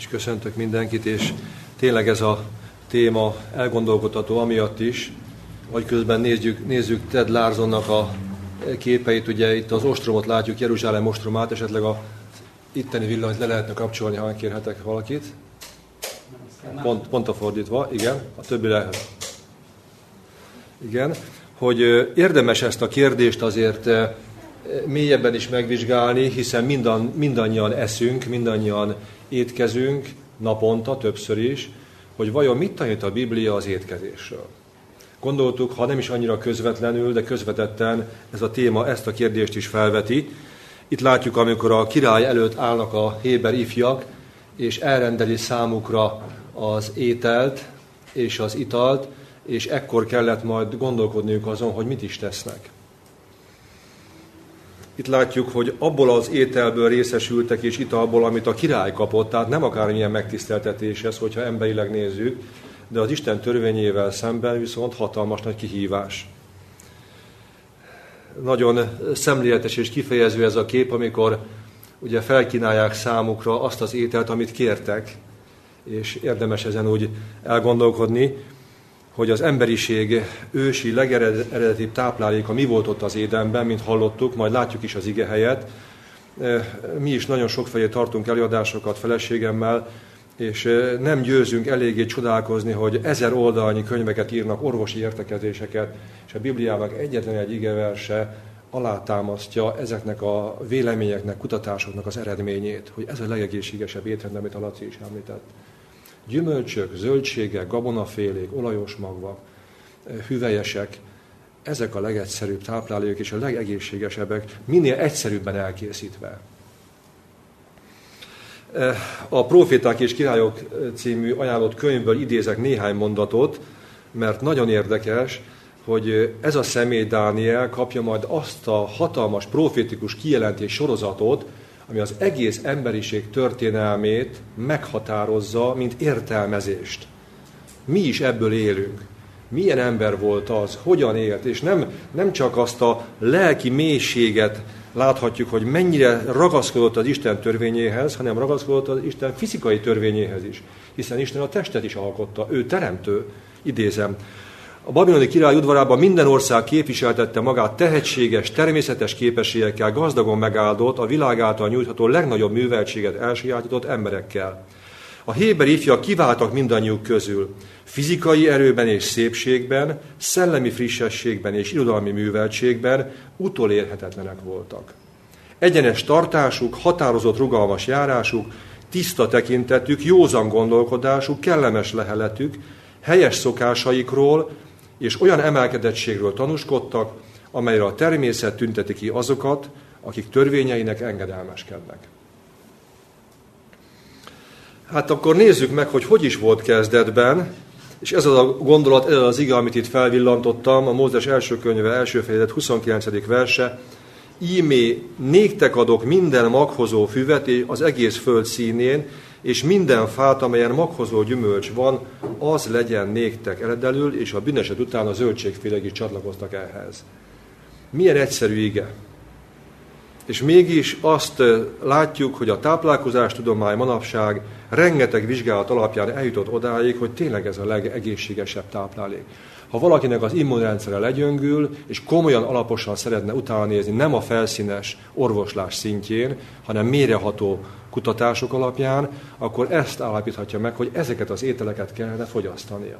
és köszöntök mindenkit, és tényleg ez a téma elgondolkodtató amiatt is, hogy közben nézzük Ted Larsonnak a képeit, ugye itt az ostromot látjuk, Jeruzsálem ostromát, esetleg a itteni villanyt le lehetne kapcsolni, ha kérhetek valakit. Pont a fordítva, igen, a többi lehet. Igen, hogy érdemes ezt a kérdést azért mélyebben is megvizsgálni, hiszen mindannyian eszünk, mindannyian étkezünk, naponta, többször is, hogy vajon mit tanít a Biblia az étkezésről. Gondoltuk, ha nem is annyira közvetlenül, de közvetetten ez a téma ezt a kérdést is felveti. Itt látjuk, amikor a király előtt állnak a héber ifjak, és elrendeli számukra az ételt és az italt, és ekkor kellett majd gondolkodniuk azon, hogy mit is tesznek. Itt látjuk, hogy abból az ételből részesültek és italból, amit a király kapott, tehát nem akármilyen megtiszteltetés ez, hogyha emberileg nézzük, de az Isten törvényével szemben viszont hatalmas nagy kihívás. Nagyon szemléletes és kifejező ez a kép, amikor ugye felkínálják számukra azt az ételt, amit kértek, és érdemes ezen úgy elgondolkodni, hogy az emberiség ősi, legeredetibb tápláléka mi volt ott az Édenben, mint hallottuk, majd látjuk is az igehelyet. Mi is nagyon sokfelé tartunk előadásokat feleségemmel, és nem győzünk eléggé csodálkozni, hogy 1000 oldalnyi könyveket írnak, orvosi értekezéseket, és a Bibliának egyetlen egy igeverse alátámasztja ezeknek a véleményeknek, kutatásoknak az eredményét, hogy ez a legegészségesebb étrend, amit a Laci is említett. Gyümölcsök, zöldségek, gabonafélék, olajos magvak, hüvelyesek, ezek a legegyszerűbb táplálékok és a legegészségesebbek, minél egyszerűbben elkészítve. A Proféták és Királyok című ajánlott könyvből idézek néhány mondatot, mert nagyon érdekes, hogy ez a személy Dániel kapja majd azt a hatalmas profétikus kijelentés sorozatot, ami az egész emberiség történelmét meghatározza, mint értelmezést. Mi is ebből élünk. Milyen ember volt az, hogyan élt, és nem csak azt a lelki mélységet láthatjuk, hogy mennyire ragaszkodott az Isten törvényéhez, hanem ragaszkodott az Isten fizikai törvényéhez is. Hiszen Isten a testet is alkotta, ő teremtő, idézem. A babiloni király udvarában minden ország képviseltette magát tehetséges, természetes képességekkel, gazdagon megáldott, a világ által nyújtható legnagyobb műveltséget elsajátított emberekkel. A héber ifjak kiváltak mindannyiuk közül. Fizikai erőben és szépségben, szellemi frissességben és irodalmi műveltségben utolérhetetlenek voltak. Egyenes tartásuk, határozott rugalmas járásuk, tiszta tekintetük, józan gondolkodásuk, kellemes leheletük, helyes szokásaikról és olyan emelkedettségről tanúskodtak, amelyre a természet tünteti ki azokat, akik törvényeinek engedelmeskednek. Hát akkor nézzük meg, hogy is volt kezdetben, és ez az a gondolat, ez az ige, amit itt felvillantottam, a Mózes első könyve, első fejezet 29. verse. Ímé néktek adok minden maghozó füvet az egész föld színén, és minden fát, amelyen maghozó gyümölcs van, az legyen néktek eredelül, és a bűneset után a zöldségfélek is csatlakoztak ehhez. Milyen egyszerű ige. És mégis azt látjuk, hogy a táplálkozástudomány manapság rengeteg vizsgálat alapján eljutott odáig, hogy tényleg ez a legegészségesebb táplálék. Ha valakinek az immunrendszere legyöngül, és komolyan, alaposan szeretne utána nézni, nem a felszínes orvoslás szintjén, hanem mélyreható kutatások alapján, akkor ezt állapíthatja meg, hogy ezeket az ételeket kellene fogyasztania.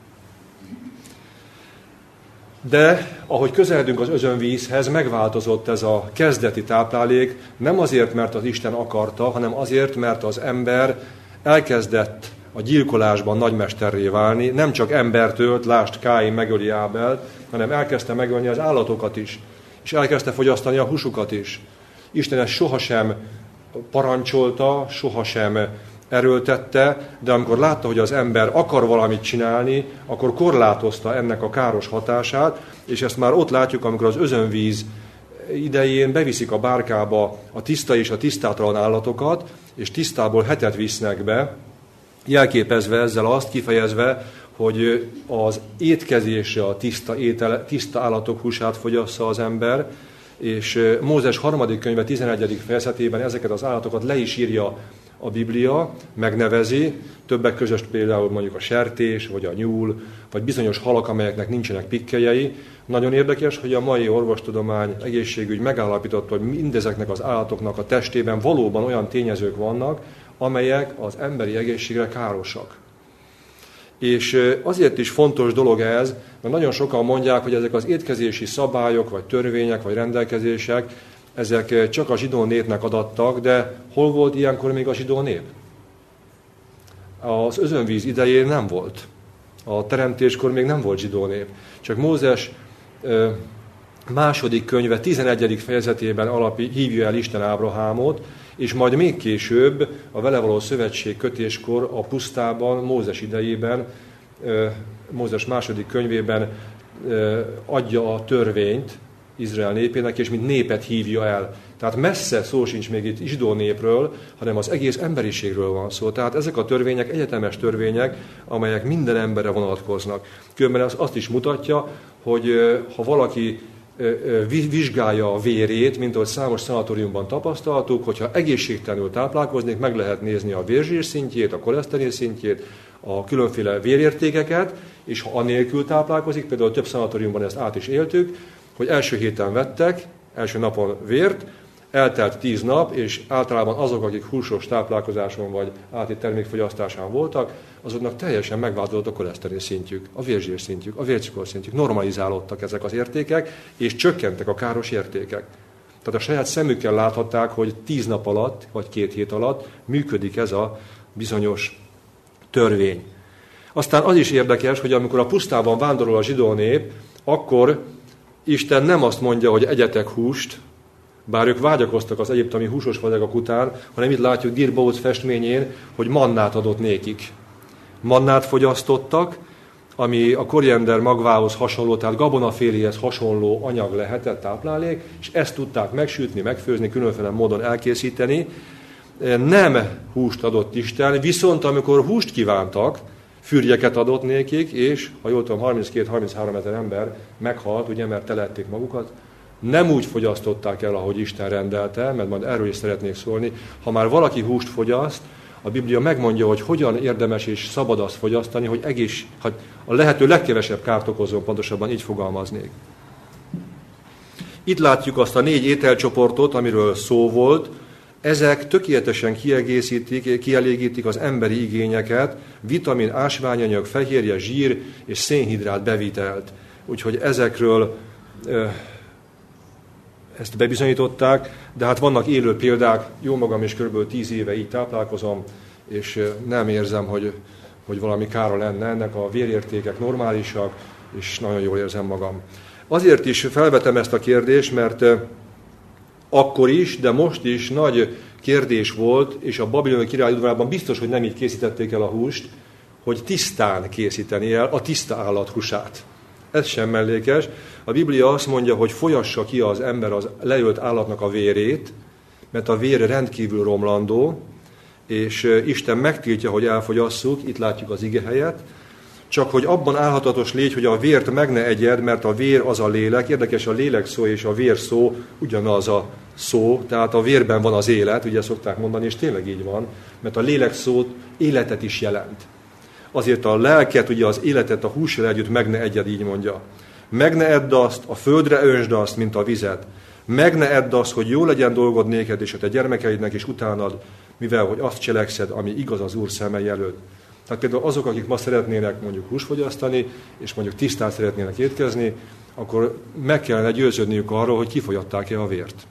De ahogy közeledünk az özönvízhez, megváltozott ez a kezdeti táplálék, nem azért, mert az Isten akarta, hanem azért, mert az ember elkezdett a gyilkolásban nagymesterré válni, nem csak embert ölt, lásd Káin megöli Ábelt, hanem elkezdte megölni az állatokat is, és elkezdte fogyasztani a húsukat is. Isten ezt sohasem parancsolta, sohasem erőltette, de amikor látta, hogy az ember akar valamit csinálni, akkor korlátozta ennek a káros hatását, és ezt már ott látjuk, amikor az özönvíz idején beviszik a bárkába a tiszta és a tisztátalan állatokat, és tisztából 7 visznek be, jelképezve ezzel azt, kifejezve, hogy az étkezésre a tiszta állatok húsát fogyassza az ember, és Mózes 3. könyve 11. fejezetében ezeket az állatokat le is írja a Biblia, megnevezi, többek között például mondjuk a sertés, vagy a nyúl, vagy bizonyos halak, amelyeknek nincsenek pikkelyei. Nagyon érdekes, hogy a mai orvostudomány, egészségügy megállapította, hogy mindezeknek az állatoknak a testében valóban olyan tényezők vannak, amelyek az emberi egészségre károsak. És azért is fontos dolog ez, mert nagyon sokan mondják, hogy ezek az étkezési szabályok, vagy törvények, vagy rendelkezések, ezek csak a zsidó népnek adattak, de hol volt ilyenkor még a zsidó nép? Az özönvíz idején nem volt. A teremtéskor még nem volt zsidó nép. Csak Mózes második könyve 11. fejezetében hívja el Isten Ábrahámot, és majd még később, a vele való szövetség kötéskor a pusztában, Mózes idejében, Mózes második könyvében adja a törvényt Izrael népének, és mint népet hívja el. Tehát messze szó sincs még itt zsidó népről, hanem az egész emberiségről van szó. Tehát ezek a törvények egyetemes törvények, amelyek minden emberre vonatkoznak. Különben ez azt is mutatja, hogy ha valaki vizsgálja a vérét, mint ahogy számos szanatóriumban tapasztaltuk, hogyha egészségtelenül táplálkoznék, meg lehet nézni a vérzsír szintjét, a koleszterin szintjét, a különféle vérértékeket, és ha anélkül táplálkozik, például több szanatóriumban ezt át is éltük, hogy első héten vettek, első napon vért, eltelt 10 nap, és általában azok, akik húsos táplálkozáson vagy áti termékfogyasztásán voltak, azoknak teljesen megváltozott a koleszterin szintjük, a vérzsír szintjük, a vércukor szintjük, normalizálódtak ezek az értékek, és csökkentek a káros értékek. Tehát a saját szemükkel láthatták, hogy 10 nap alatt, vagy 2 hét alatt működik ez a bizonyos törvény. Aztán az is érdekes, hogy amikor a pusztában vándorol a zsidó nép, akkor Isten nem azt mondja, hogy egyetek húst, bár ők vágyakoztak az egyiptomi húsos vadagok után, hanem itt látjuk Dir Bóc festményén, hogy mannát adott nékik. Mannát fogyasztottak, ami a koriander magvához hasonló, tehát gabonaféléhez hasonló anyag lehetett, táplálék, és ezt tudták megsütni, megfőzni, különféle módon elkészíteni. Nem húst adott Isten, viszont amikor húst kívántak, fürjeket adott nékik, és, ha jól tudom, 32-33 ezer ember meghalt, ugye, mert telették magukat. Nem úgy fogyasztották el, ahogy Isten rendelte, mert majd erről is szeretnék szólni. Ha már valaki húst fogyaszt, a Biblia megmondja, hogy hogyan érdemes és szabad azt fogyasztani, hogy a lehető legkevesebb kárt okozzon, pontosabban így fogalmaznék. Itt látjuk azt a 4 ételcsoportot, amiről szó volt. Ezek tökéletesen kielégítik az emberi igényeket, vitamin, ásványanyag, fehérje, zsír és szénhidrát bevitelt. Úgyhogy ezekről ezt bebizonyították, de hát vannak élő példák, jó magam is kb. 10 éve így táplálkozom, és nem érzem, hogy valami kára lenne, ennek a vérértékek normálisak, és nagyon jól érzem magam. Azért is felvetem ezt a kérdést, mert akkor is, de most is nagy kérdés volt, és a babiloni király udvarában biztos, hogy nem így készítették el a húst, hogy tisztán készíteni el a tiszta állat húsát. Ez sem mellékes. A Biblia azt mondja, hogy folyassa ki az ember az leölt állatnak a vérét, mert a vér rendkívül romlandó, és Isten megtiltja, hogy elfogyasszuk, itt látjuk az igehelyet, csak hogy abban állhatatos légy, hogy a vért meg ne egyed, mert a vér az a lélek. Érdekes, a lélek szó és a vér szó ugyanaz a szó, tehát a vérben van az élet, ugye szokták mondani, és tényleg így van, mert a lélek szó életet is jelent. Azért a lelket, ugye az életet a hússal együtt meg ne egyed, így mondja. Meg ne edd azt, a földre önsd azt, mint a vizet. Meg ne edd azt, hogy jó legyen dolgod néked és a te gyermekeidnek is utánad, mivel hogy azt cselekszed, ami igaz az Úr szemei előtt. Tehát például azok, akik ma szeretnének mondjuk húsfogyasztani, és mondjuk tisztán szeretnének étkezni, akkor meg kellene győződniük arról, hogy kifolyatták-e a vért.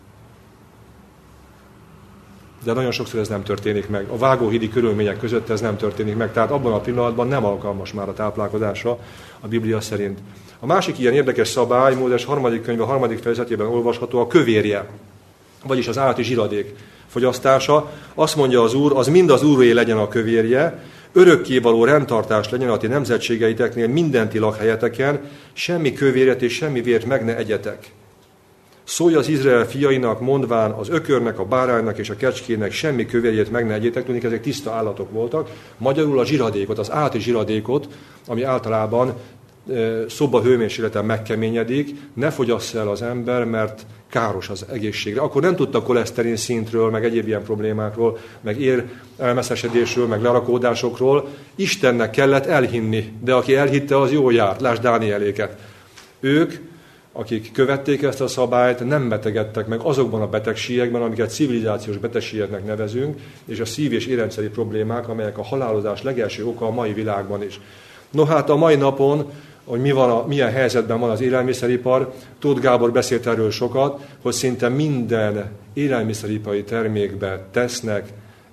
De nagyon sokszor ez nem történik meg. A vágóhídi körülmények között ez nem történik meg, tehát abban a pillanatban nem alkalmas már a táplálkozásra a Biblia szerint. A másik ilyen érdekes szabály, Mózes 3. könyve 3. fejezetében olvasható, a kövérje, vagyis az állati zsiradék fogyasztása. Azt mondja az Úr, az mind az Úré legyen a kövérje, örökkévaló rendtartás legyen a ti nemzetségeiteknél minden ti lakhelyeteken, semmi kövérjet és semmi vért meg ne egyetek. Szólj az Izrael fiainak, mondván az ökörnek, a báránynak és a kecskének semmi kövérjét meg ne egyétek, tudni, ezek tiszta állatok voltak. Magyarul a zsiradékot, az állati zsiradékot, ami általában szobahőmérsékleten megkeményedik, ne fogyassza el az ember, mert káros az egészségre. Akkor nem tudta koleszterin szintről, meg egyéb ilyen problémákról, meg elmeszesedésről, meg lerakódásokról. Istennek kellett elhinni, de aki elhitte, az jól járt. Lásd Dánieléket. Ők, akik követték ezt a szabályt, nem betegedtek meg azokban a betegségekben, amiket civilizációs betegségeknek nevezünk, és a szív- és érrendszeri problémák, amelyek a halálozás legelső oka a mai világban is. No hát a mai napon, hogy milyen helyzetben van az élelmiszeripar, Tóth Gábor beszélt erről sokat, hogy szinte minden élelmiszeripari termékbe tesznek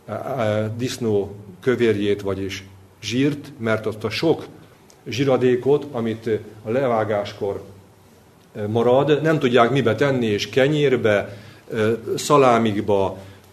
disznó kövérjét, vagyis zsírt, mert azt a sok zsíradékot, amit a levágáskor marad, nem tudják mibe tenni, és kenyérbe, szalámikba,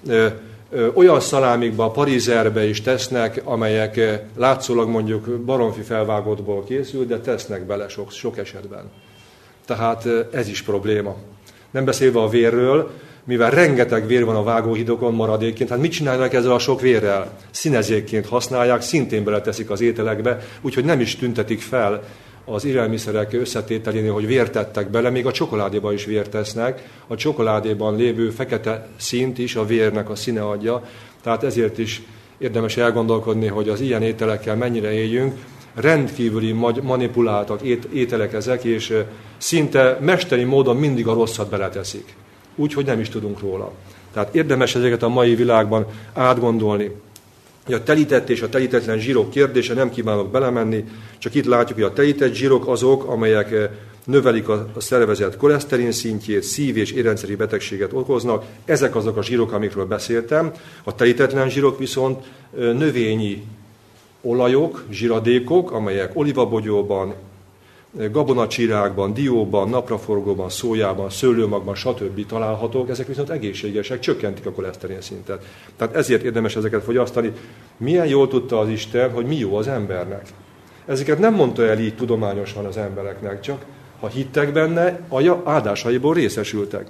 olyan szalámikba, parizerbe is tesznek, amelyek látszólag mondjuk baromfi felvágottból készül, de tesznek bele sok esetben. Tehát ez is probléma. Nem beszélve a vérről, mivel rengeteg vér van a vágóhidokon maradékként, hát mit csinálnak ezzel a sok vérrel? Színezékként használják, szintén beleteszik az ételekbe, úgyhogy nem is tüntetik fel az élelmiszerek összetételénél, hogy vért tettek bele, még a csokoládéban is vért tesznek. A csokoládéban lévő fekete színt is a vérnek a színe adja, tehát ezért is érdemes elgondolkodni, hogy az ilyen ételekkel mennyire éljünk. Rendkívüli manipuláltak ételek ezek, és szinte mesteri módon mindig a rosszat beleteszik. Úgyhogy nem is tudunk róla. Tehát érdemes ezeket a mai világban átgondolni. A telített és a telítetlen zsírok kérdése, nem kívánok belemenni, csak itt látjuk, hogy a telített zsírok azok, amelyek növelik a szervezet koleszterin szintjét, szív- és érrendszeri betegséget okoznak. Ezek azok a zsírok, amikről beszéltem. A telítetlen zsírok viszont növényi olajok, zsíradékok, amelyek olivabogyóban, gabonacsírákban, dióban, napraforgóban, szójában, szőlőmagban, stb. Találhatók, ezek viszont egészségesek, csökkentik a koleszterin szintet. Tehát ezért érdemes ezeket fogyasztani. Milyen jól tudta az Isten, hogy mi jó az embernek. Ezeket nem mondta el így tudományosan az embereknek, csak ha hittek benne, áldásaiból részesültek.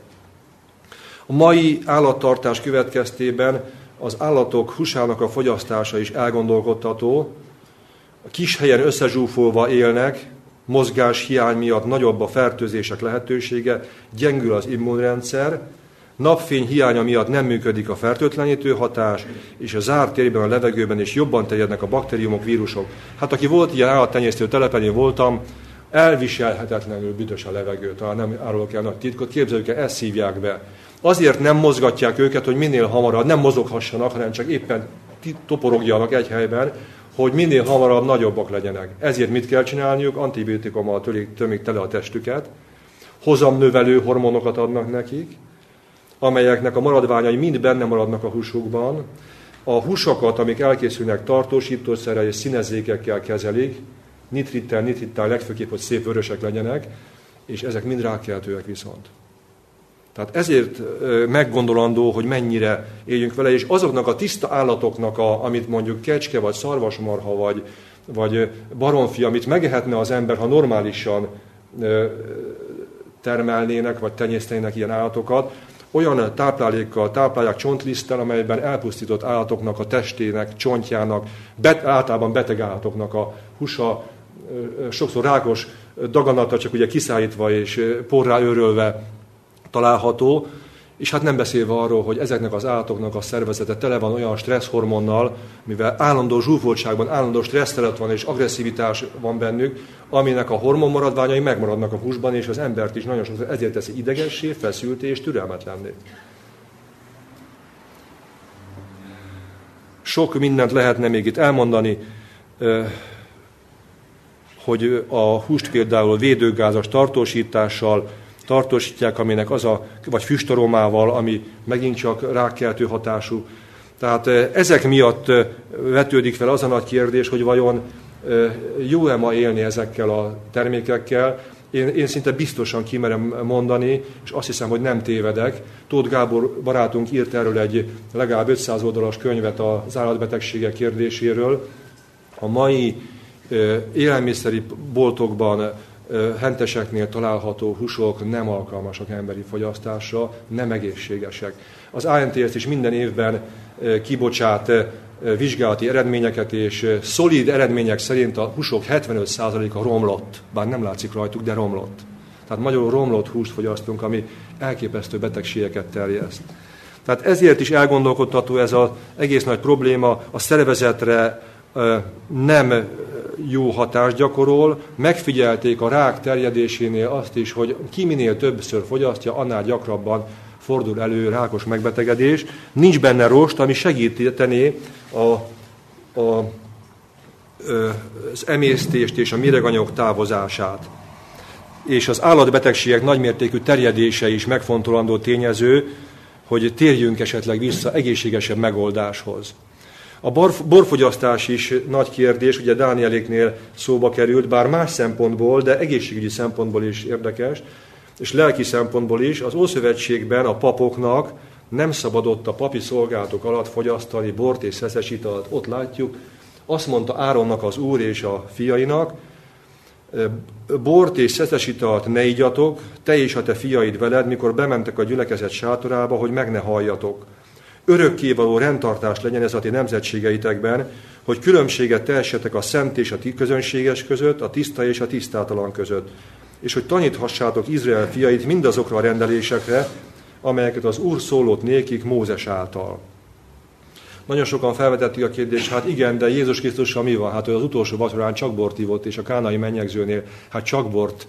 A mai állattartás következtében az állatok húsának a fogyasztása is elgondolkodtató. A kis helyen összezsúfolva élnek, mozgás hiány miatt nagyobb a fertőzések lehetősége, gyengül az immunrendszer, napfény hiánya miatt nem működik a fertőtlenítő hatás, és a zárt térben, a levegőben is jobban terjednek a baktériumok, vírusok. Hát aki volt ilyen állattenyésztő telepen, én voltam, elviselhetetlenül büdös a levegő, talán nem árulok el nagy titkot, képzeljük el, ezt szívják be. Azért nem mozgatják őket, hogy minél hamarabb nem mozoghassanak, hanem csak éppen toporogjanak egy helyben, hogy minél hamarabb nagyobbak legyenek. Ezért mit kell csinálniuk? Antibiotikummal tömik tele a testüket, hozamnövelő hormonokat adnak nekik, amelyeknek a maradványai mind benne maradnak a húsukban. A húsokat, amik elkészülnek tartósítószerrel és színezékekkel kezelik, nitrittel legfőképp, hogy szép vörösek legyenek, és ezek mind rákkeltőek viszont. Tehát ezért meggondolandó, hogy mennyire éljünk vele, és azoknak a tiszta állatoknak, amit mondjuk kecske, vagy szarvasmarha, vagy baromfi, amit megehetne az ember, ha normálisan termelnének, vagy tenyésztenének ilyen állatokat, olyan táplálékkal táplálják csontliszttel, amelyben elpusztított állatoknak a testének, csontjának, általában beteg állatoknak a húsa, sokszor rákos daganata, csak ugye kiszállítva és porrá őrölve található, és hát nem beszélve arról, hogy ezeknek az állatoknak a szervezete tele van olyan stresszhormonnal, mivel állandó zsúfoltságban, állandó stressz van és agresszivitás van bennük, aminek a hormonmaradványai megmaradnak a húsban, és az embert is nagyon sokszor ezért teszi idegessé, feszülté és türelmetlenné. Sok mindent lehetne még itt elmondani, hogy a húst például védőgázas tartósítással tartósítják, aminek vagy füstaromával, ami megint csak rákkeltő hatású. Tehát ezek miatt vetődik fel az a nagy kérdés, hogy vajon jó-e ma élni ezekkel a termékekkel. Én szinte biztosan kimerem mondani, és azt hiszem, hogy nem tévedek. Tóth Gábor barátunk írt erről egy legalább 500 oldalas könyvet az állatbetegségek kérdéséről. A mai élelmiszeri boltokban henteseknél található húsok nem alkalmasak emberi fogyasztásra, nem egészségesek. Az ANTS is minden évben kibocsát vizsgálati eredményeket, és szolid eredmények szerint a húsok 75%-a romlott, bár nem látszik rajtuk, de romlott. Tehát magyarul romlott húst fogyasztunk, ami elképesztő betegségeket terjeszt. Tehát ezért is elgondolkodtató ez az egész nagy probléma, a szervezetre nem jó hatást gyakorol. Megfigyelték a rák terjedésénél azt is, hogy ki minél többször fogyasztja, annál gyakrabban fordul elő rákos megbetegedés. Nincs benne rost, ami segítené az emésztést és a méreganyagok távozását. És az állatbetegségek nagymértékű terjedése is megfontolandó tényező, hogy térjünk esetleg vissza egészségesebb megoldáshoz. A borfogyasztás is nagy kérdés, ugye Dánieléknél szóba került, bár más szempontból, de egészségügyi szempontból is érdekes, és lelki szempontból is. Az Ószövetségben a papoknak nem szabadott a papi szolgálatok alatt fogyasztani bort és szeszes italt. Ott látjuk, azt mondta Áronnak az úr és a fiainak, bort és szeszes italt ne igyatok, te és a te fiaid veled, mikor bementek a gyülekezet sátorába, hogy meg ne halljatok. Örökkévaló rendtartás legyen ez a ti nemzetségeitekben, hogy különbséget tehessetek a szent és a közönséges között, a tiszta és a tisztátalan között, és hogy taníthassátok Izrael fiait mindazokra a rendelésekre, amelyeket az Úr szólott nékik Mózes által. Nagyon sokan felvetették a kérdést, hát igen, de Jézus Krisztussal mi van? Hát ő az utolsó vacsorán csak bort ivott, és a kánai mennyegzőnél hát csak bort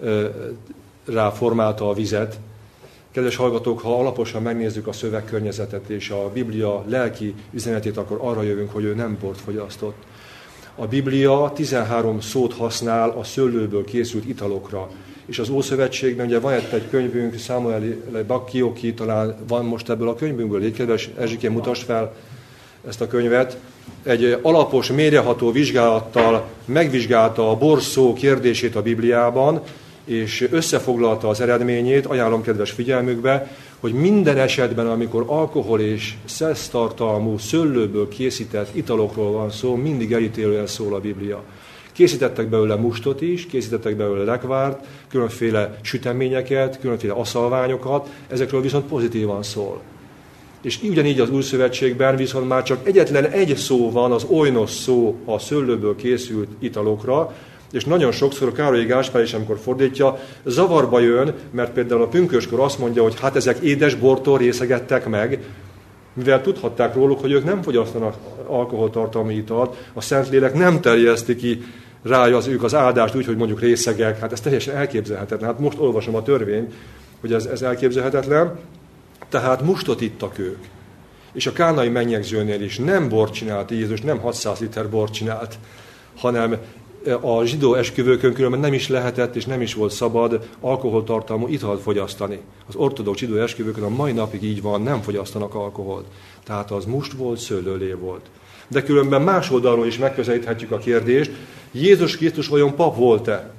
ráformálta a vizet. Kedves hallgatók, ha alaposan megnézzük a szövegkörnyezetet és a Biblia lelki üzenetét, akkor arra jövünk, hogy ő nem bort fogyasztott. A Biblia 13 szót használ a szőlőből készült italokra. És az Ószövetségben ugye van egy könyvünk, Samuel Bakkioki, talán van most ebből a könyvünkből, légy kedves Erzsikém, mutasd fel ezt a könyvet. Egy alapos, mélyreható vizsgálattal megvizsgálta a bor szó kérdését a Bibliában, és összefoglalta az eredményét, ajánlom kedves figyelmükbe, hogy minden esetben, amikor alkohol és szesztartalmú szőlőből készített italokról van szó, mindig elítélően szól a Biblia. Készítettek belőle mustot is, készítettek belőle lekvárt, különféle süteményeket, különféle aszalványokat, ezekről viszont pozitívan szól. És ugyanígy az Új Szövetségben viszont már csak egyetlen egy szó van, az oinos szó a szőlőből készült italokra, és nagyon sokszor Károly Gáspár is, amikor fordítja, zavarba jön, mert például a pünköskor azt mondja, hogy hát ezek édes bortól részegettek meg, mivel tudhatták róluk, hogy ők nem fogyasztanak alkoholtartalmú italt, a Szentlélek nem terjeszti ki rájuk az áldást úgy, hogy mondjuk részegek, hát ez teljesen elképzelhetetlen. Hát most olvasom a törvényt, hogy ez elképzelhetetlen, tehát mustot ittak ők. És a kánai mennyegzőnél is nem bort csinált Jézus, nem 600 liter bort csinált, hanem a zsidó esküvőkön különben nem is lehetett és nem is volt szabad alkoholtartalmú italt fogyasztani. Az ortodox zsidó esküvőkön a mai napig így van, nem fogyasztanak alkoholt. Tehát az must volt, szőlőlé volt. De különben más oldalról is megközelíthetjük a kérdést, Jézus Krisztus vajon pap volt-e?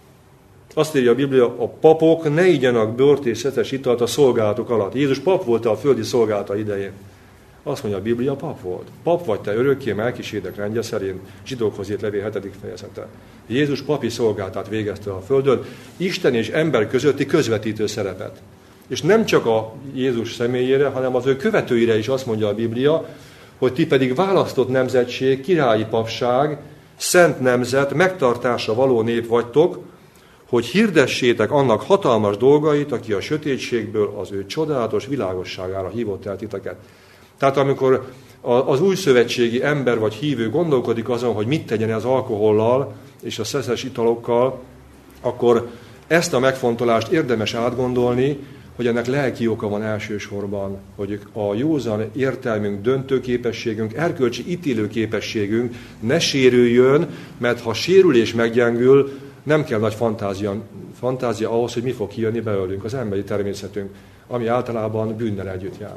Azt írja a Biblia, a papok ne igyanak bort és szeszes italt a szolgálatok alatt. Jézus pap volt a földi szolgálata idején. Azt mondja, a Biblia pap volt. Pap vagy te örökké Melkisédek rendje szerint, Zsidókhoz írt levél 7. fejezete. Jézus papi szolgálatát végezte a földön, Isten és ember közötti közvetítő szerepet. És nem csak a Jézus személyére, hanem az ő követőire is azt mondja a Biblia, hogy ti pedig választott nemzetség, királyi papság, szent nemzet, megtartásra való nép vagytok, hogy hirdessétek annak hatalmas dolgait, aki a sötétségből az ő csodálatos világosságára hívott el titeket. Tehát amikor az újszövetségi ember vagy hívő gondolkodik azon, hogy mit tegyen az alkohollal és a szeszes italokkal, akkor ezt a megfontolást érdemes átgondolni, hogy ennek lelki oka van elsősorban, hogy a józan értelmünk, döntőképességünk, erkölcsi ítélőképességünk ne sérüljön, mert ha sérül és meggyengül, nem kell nagy fantázia ahhoz, hogy mi fog kijönni belőlünk, az emberi természetünk, ami általában bűnnel együtt jár.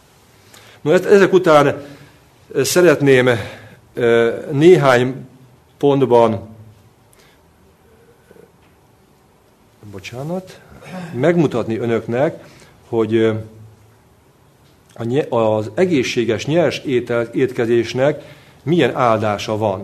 No, ezek után szeretném néhány pontban megmutatni önöknek, hogy az egészséges, nyers étkezésnek milyen áldása van.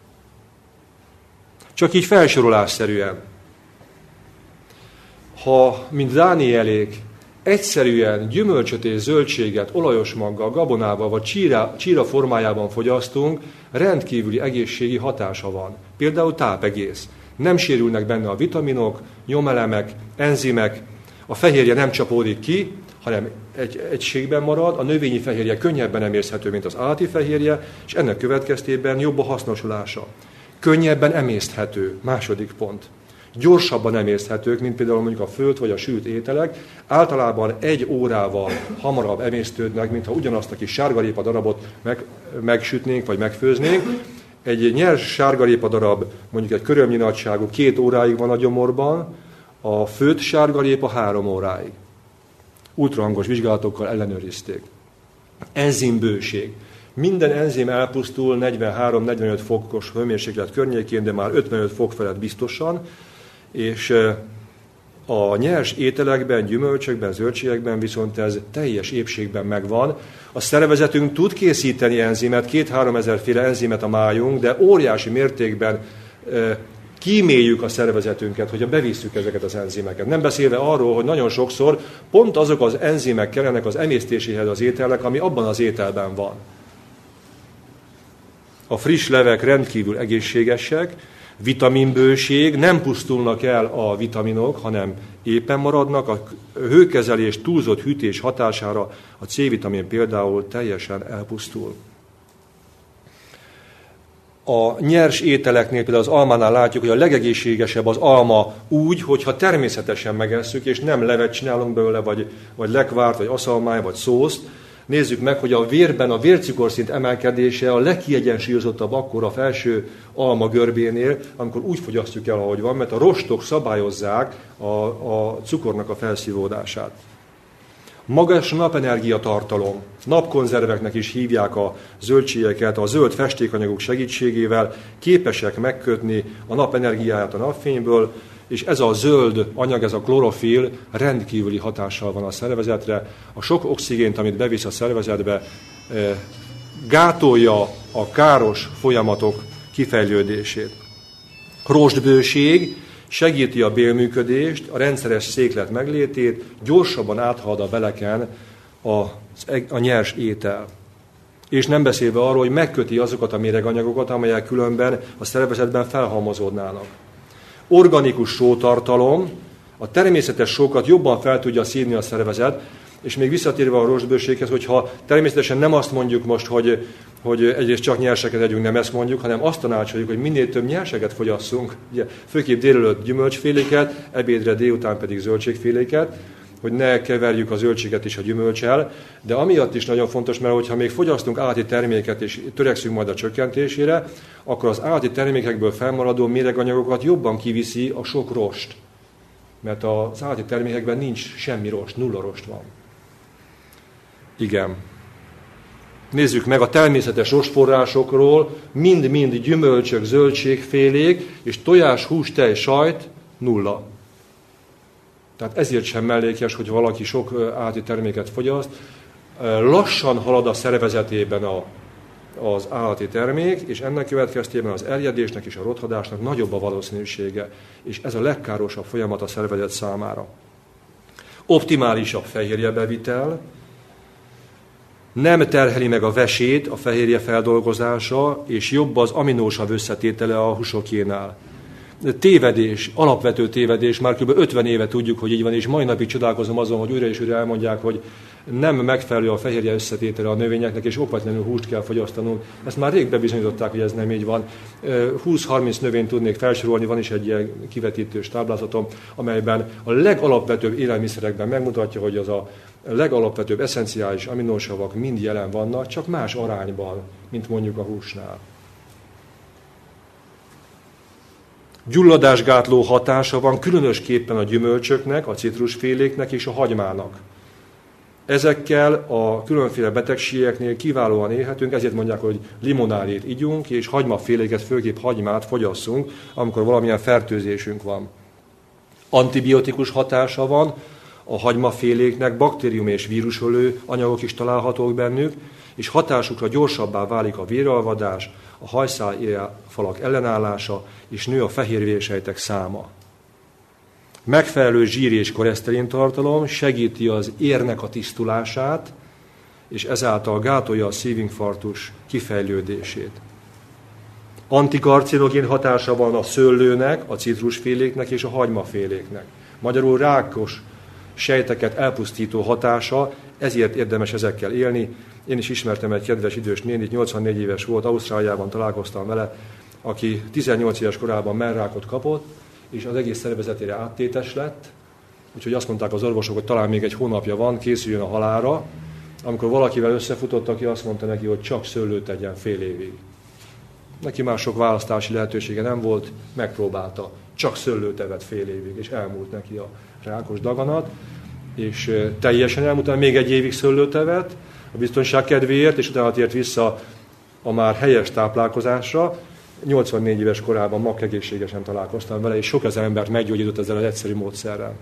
Csak így felsorolásszerűen. Ha, mint Dánielék, egyszerűen gyümölcsöt és zöldséget olajos maggal, gabonával vagy csíra formájában fogyasztunk, rendkívüli egészségi hatása van. Például tápegész. Nem sérülnek benne a vitaminok, nyomelemek, enzimek, a fehérje nem csapódik ki, hanem egy egységben marad, a növényi fehérje könnyebben emészthető, mint az állati fehérje, és ennek következtében jobb a hasznosulása. Könnyebben emészthető, második pont. Gyorsabban emészthetők, mint például mondjuk a főtt vagy a sült ételek, általában 1 órával hamarabb emésztődnek, mintha ugyanazt a kis sárgarépa darabot megsütnénk vagy megfőznénk. Egy nyers sárgarépa darab, mondjuk egy körömnyi nagyságú 2 óráig van a gyomorban, a főtt sárgarépa 3 óráig. Ultrahangos vizsgálatokkal ellenőrizték. Enzimbőség. Minden enzim elpusztul 43-45 fokos hőmérséklet környékén, de már 55 fok felett biztosan, és a nyers ételekben, gyümölcsökben, zöldségekben viszont ez teljes épségben megvan. A szervezetünk tud készíteni enzimet, 2-3 ezerféle enzimet a májunk, de óriási mértékben kíméljük a szervezetünket, hogyha bevisszük ezeket az enzimeket. Nem beszélve arról, hogy nagyon sokszor pont azok az enzimek kellenek az emésztéséhez az ételnek, ami abban az ételben van. A friss levek rendkívül egészségesek, vitaminbőség, nem pusztulnak el a vitaminok, hanem éppen maradnak. A hőkezelés, túlzott hűtés hatására a C-vitamin például teljesen elpusztul. A nyers ételeknél, például az almánál látjuk, hogy a legegészségesebb az alma úgy, hogyha természetesen megesszük, és nem levet csinálunk belőle, vagy lekvárt, vagy aszalmány, vagy szószt. Nézzük meg, hogy a vérben a vércukorszint emelkedése a legkiegyensúlyozottabb akkor a felső alma görbénél, amikor úgy fogyasztjuk el, ahogy van, mert a rostok szabályozzák a cukornak a felszívódását. Magas napenergia tartalom. Napkonzerveknek is hívják a zöldségeket, a zöld festékanyagok segítségével képesek megkötni a napenergiáját a napfényből, és ez a zöld anyag, ez a klorofil rendkívüli hatással van a szervezetre. A sok oxigént, amit bevisz a szervezetbe, gátolja a káros folyamatok kifejlődését. Rostbőség segíti a bélműködést, a rendszeres széklet meglétét, gyorsabban áthalad a beleken a nyers étel. És nem beszélve arról, hogy megköti azokat a méreganyagokat, amelyek különben a szervezetben felhalmozódnának. Organikus sótartalom, a természetes sókat jobban fel tudja szívni a szervezet, és még visszatérve a rostbőséghez, hogyha természetesen nem azt mondjuk most, hogy egyrészt csak nyerseket együnk, nem ezt mondjuk, hanem azt tanácsoljuk, hogy minél több nyerseket fogyasszunk, ugye, főképp délelőtt gyümölcsféléket, ebédre, délután pedig zöldségféléket, hogy ne keverjük a zöldséget is a gyümölccsel, de amiatt is nagyon fontos, mert hogyha még fogyasztunk állati terméket és törekszünk majd a csökkentésére, akkor az állati termékekből felmaradó méreganyagokat jobban kiviszi a sok rost. Mert az állati termékekben nincs semmi rost, 0 rost van. Igen. Nézzük meg a természetes rostforrásokról, mind-mind gyümölcsök, zöldségfélék, és tojás, hús, tej, sajt 0. Tehát ezért sem mellékes, hogy valaki sok állati terméket fogyaszt. Lassan halad a szervezetében az állati termék, és ennek következtében az erjedésnek és a rothadásnak nagyobb a valószínűsége. És ez a legkárosabb folyamat a szervezet számára. Optimálisabb fehérjebevitel, nem terheli meg a vesét a fehérje feldolgozása, és jobb az aminósav összetétele a húsokénál. Tévedés, alapvető tévedés, már kb. 50 éve tudjuk, hogy így van, és mai napig csodálkozom azon, hogy újra és újra elmondják, hogy nem megfelelő a fehérje összetétele a növényeknek, és okvetlenül húst kell fogyasztanunk. Ezt már rég bebizonyították, hogy ez nem így van. 20-30 növényt tudnék felsorolni, van is egy ilyen kivetítős táblázatom, amelyben a legalapvetőbb élelmiszerekben megmutatja, hogy az a legalapvetőbb eszenciális aminosavak mind jelen vannak, csak más arányban, mint mondjuk a húsnál. Gyulladásgátló hatása van különösképpen a gyümölcsöknek, a citrusféléknek és a hagymának. Ezekkel a különféle betegségeknél kiválóan élhetünk, ezért mondják, hogy limonádét igyunk, és hagymaféléket, főképp hagymát fogyasszunk, amikor valamilyen fertőzésünk van. Antibiotikus hatása van a hagymaféléknek, baktérium és vírusölő anyagok is találhatók bennük, és hatásukra gyorsabbá válik a véralvadás, a hajszálfalak ellenállása, és nő a fehérvérsejtek száma. Megfelelő zsír- és koleszterin tartalom segíti az érnek a tisztulását, és ezáltal gátolja a szívinfarktus kifejlődését. Antikarcinogén hatása van a szőlőnek, a citrusféléknek és a hagymaféléknek. Magyarul rákos sejteket elpusztító hatása, ezért érdemes ezekkel élni. Én is ismertem egy kedves idős nénit, 84 éves volt, Ausztráliában találkoztam vele, aki 18 éves korában mellrákot kapott, és az egész szervezetére áttétes lett, úgyhogy azt mondták az orvosok, hogy talán még egy hónapja van, készüljön a halálra. Amikor valakivel összefutott, aki azt mondta neki, hogy csak szőlőt tegyen fél évig. Neki már sok választási lehetősége nem volt, megpróbálta, csak szőlőt evett fél évig, és elmúlt neki a rákos daganat, és teljesen elmúlt, még egy évig szőlőt evett, a biztonság kedvéért, és utána tért vissza a már helyes táplálkozásra. 84 éves korában magegészségesen találkoztam vele, és sok ezer embert meggyógyított ezzel az egyszerű módszerrel.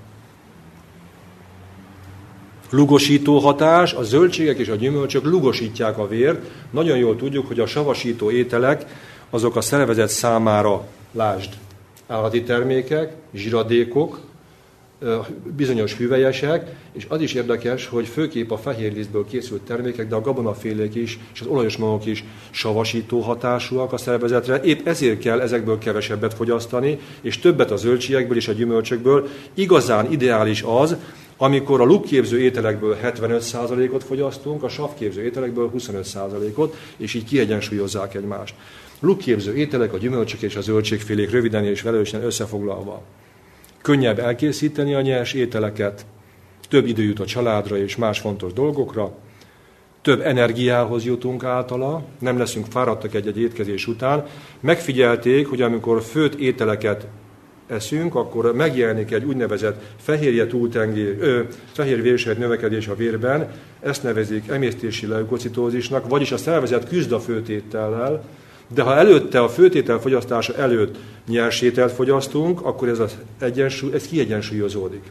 Lugosító hatás, a zöldségek és a gyümölcsök lugosítják a vért. Nagyon jól tudjuk, hogy a savasító ételek azok a szervezet számára, lásd, állati termékek, zsiradékok, bizonyos hüvelyesek, és az is érdekes, hogy főképp a fehérlisztből készült termékek, de a gabonafélék is, és az olajos magok is savasító hatásúak a szervezetre. Épp ezért kell ezekből kevesebbet fogyasztani, és többet a zöldségekből és a gyümölcsökből. Igazán ideális az, amikor a lukképző ételekből 75%-ot fogyasztunk, a savképző ételekből 25%-ot, és így kiegyensúlyozzák egymást. Lukképző ételek, a gyümölcsök és a zöldségfélék röviden és velősen összefoglalva. Könnyebb elkészíteni a nyers ételeket, több idő jut a családra és más fontos dolgokra, több energiához jutunk általa, nem leszünk fáradtak egy étkezés után. Megfigyelték, hogy amikor főtt ételeket eszünk, akkor megjelenik egy úgynevezett fehérvérsejt növekedés a vérben, ezt nevezik emésztési leukocitózisnak, vagyis a szervezet küzd a főtétellel, de ha előtte a főtétel fogyasztása előtt nyers ételt fogyasztunk, akkor ez kiegyensúlyozódik.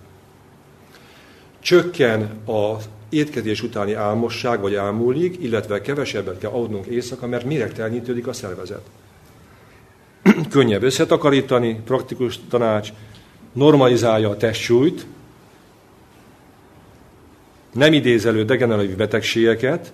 Csökken az étkezés utáni álmosság vagy álmúlik, illetve kevesebbet kell aludnunk éjszaka, mert méregtelenítődik a szervezet. Könnyebb összetakarítani, praktikus tanács, normalizálja a testsúlyt, nem idéz elő degeneratív betegségeket,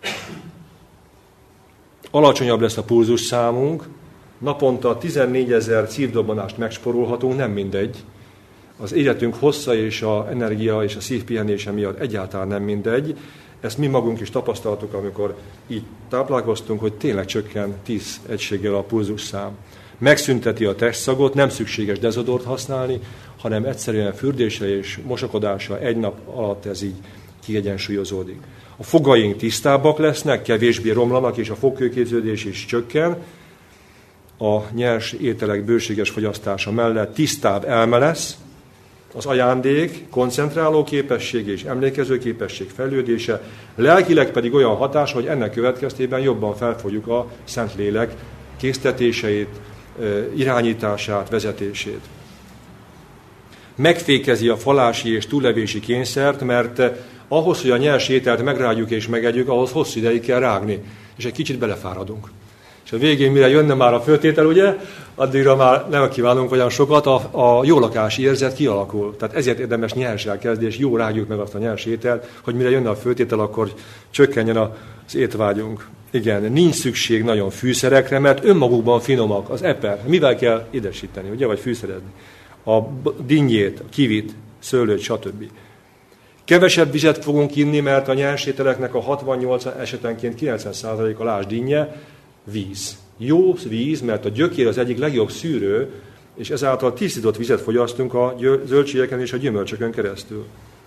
alacsonyabb lesz a pulzusszámunk, naponta 14 000 szívdobbanást megsporolhatunk, nem mindegy. Az életünk hossza és az energia és a szívpihenése miatt egyáltalán nem mindegy. Ezt mi magunk is tapasztaltuk, amikor így táplálkoztunk, hogy tényleg csökken 10 egységgel a pulzusszám. Megszünteti a testszagot, nem szükséges dezodort használni, hanem egyszerűen fürdésre és mosakodásra egy nap alatt ez így kiegyensúlyozódik. A fogaink tisztábbak lesznek, kevésbé romlanak, és a fogkőképződés is csökken. A nyers ételek bőséges fogyasztása mellett tisztább elme lesz, az ajándék, koncentráló képesség és emlékező képesség fejlődése, lelkileg pedig olyan hatás, hogy ennek következtében jobban felfogjuk a Szentlélek késztetéseit, irányítását, vezetését. Megfékezi a falási és túllevési kényszert, mert ahhoz, hogy a nyers ételt megrágjuk és megegyük, ahhoz hosszú ideig kell rágni, és egy kicsit belefáradunk. És a végén, mire jönne már a főtétel, ugye, addigra már nem kívánunk olyan sokat, a jó lakási érzet kialakul. Tehát ezért érdemes nyerssel kezdni, és jó rágjuk meg azt a nyers ételt, hogy mire jönne a főtétel, akkor csökkenjen az étvágyunk. Igen, nincs szükség nagyon fűszerekre, mert önmagukban finomak. Az eper, mivel kell édesíteni, ugye, vagy fűszerezni? A dinnyét, a kivit, szőlőt, stb. Kevesebb vizet fogunk inni, mert a nyersételeknek a 60-80 esetenként 90%-a lásd dinnye, víz. Jó víz, mert a gyökér az egyik legjobb szűrő, és ezáltal tisztított vizet fogyasztunk a zöldségeken és a gyümölcsökön keresztül.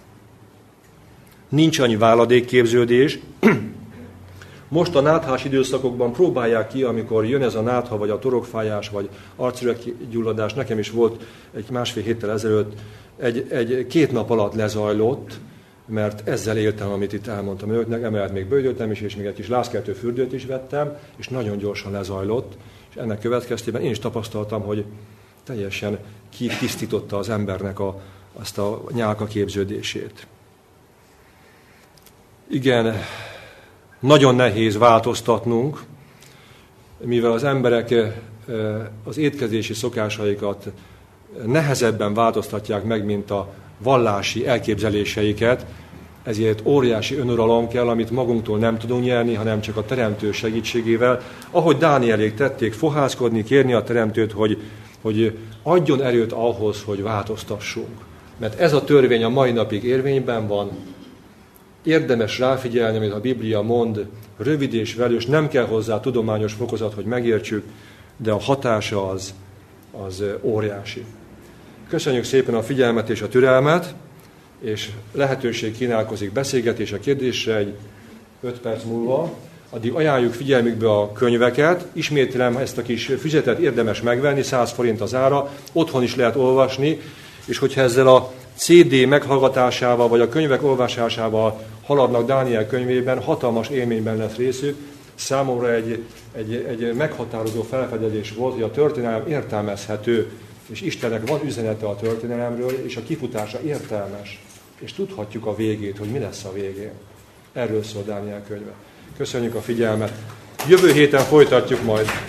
Nincs annyi váladékképződés. Most a náthás időszakokban próbálják ki, amikor jön ez a nátha, vagy a torokfájás, vagy arcüreggyulladás. Nekem is volt egy másfél héttel ezelőtt, egy 2 nap alatt lezajlott, mert ezzel éltem, amit itt elmondtam önöknek, emellett még bőjtöltem is, és még egy kis lázkertő fürdőt is vettem, és nagyon gyorsan lezajlott, és ennek következtében én is tapasztaltam, hogy teljesen kitisztította az embernek azt a nyálka képződését. Igen, nagyon nehéz változtatnunk, mivel az emberek az étkezési szokásaikat nehezebben változtatják meg, mint a vallási elképzeléseiket, ezért óriási önuralom kell, amit magunktól nem tudunk nyerni, hanem csak a Teremtő segítségével. Ahogy Dánielék tették, fohászkodni, kérni a Teremtőt, hogy adjon erőt ahhoz, hogy változtassunk. Mert ez a törvény a mai napig érvényben van. Érdemes ráfigyelni, amit a Biblia mond, rövid és velős, nem kell hozzá tudományos fokozat, hogy megértsük, de a hatása az óriási. Köszönjük szépen a figyelmet és a türelmet, és lehetőség kínálkozik beszélgetésre, kérdésre egy 5 perc múlva. Addig ajánljuk figyelmükbe a könyveket. Ismétlem, ezt a kis füzetet érdemes megvenni, 100 forint az ára, otthon is lehet olvasni, és hogyha ezzel a CD meghallgatásával, vagy a könyvek olvasásával haladnak Dániel könyvében, hatalmas élményben lesz részük. Számomra egy meghatározó felfedezés volt, hogy a történelem értelmezhető, és Istennek van üzenete a történelemről, és a kifutása értelmes. És tudhatjuk a végét, hogy mi lesz a végén. Erről szól Dániel könyve. Köszönjük a figyelmet. Jövő héten folytatjuk majd.